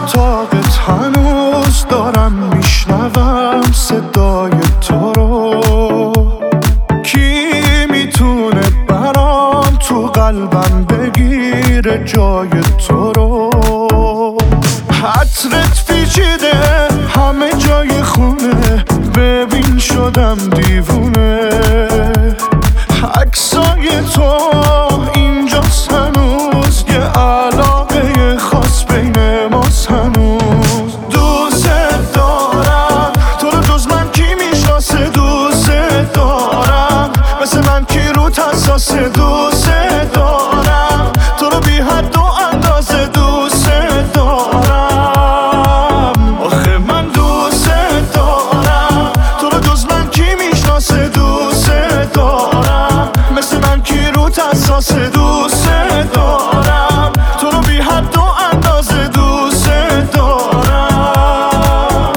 اتاقت هنوز دارم میشنوم صدای تو رو. کی میتونه برام تو قلبم بگیره جای تو رو؟ عطرت پیچیده همه جای خونه، ببین شدم دیوونه. عکسای تو اینجاست هنوز، یه علاقه خاص بین ماست هنوز. دوست دارم تو رو، جز من کی میشناسه؟ دوست دارم مثل من کی روت حساسه؟ دوست دارم تو رو بی حد و اندازه. دوست دارم آخه من دوست دارم تو رو، جز من کی میشناسه؟ دوست دارم مثل من کی روت حساسه؟ دوست دارم تو رو بی حد و اندازه. دوست دارم.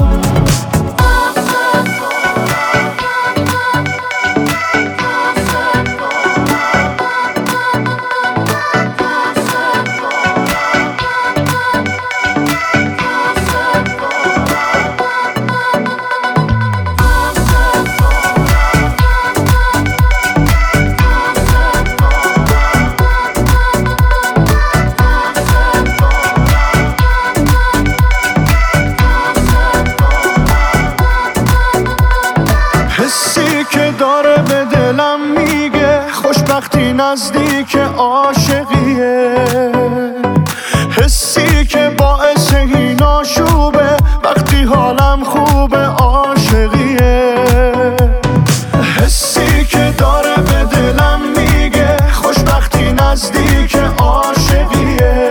حسی که داره به دلم میگه خوشبختی نزدیک عاشقیه. حسی که باعث این آشوبه وقتی حالم خوبه عاشقیه. حسی که داره به دلم میگه خوشبختی نزدیک عاشقیه.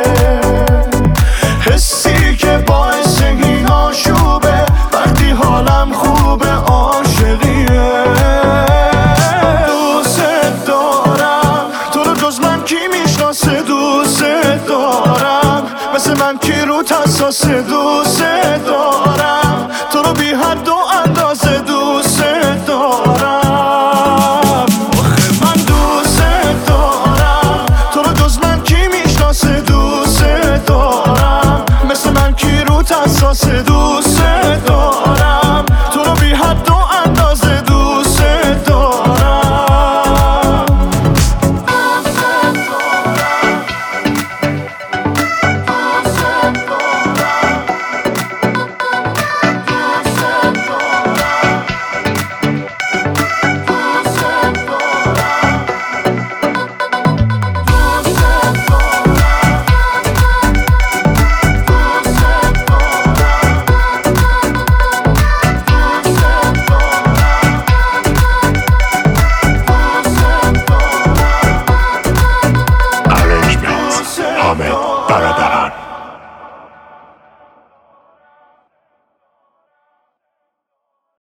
حسی که باعث این آشوبه وقتی حالم خوبه عاشقیه. دوست دارم تو رو، جز من کی میشناسه؟ دوست دارم مثل من کی روت حساسه؟ دوست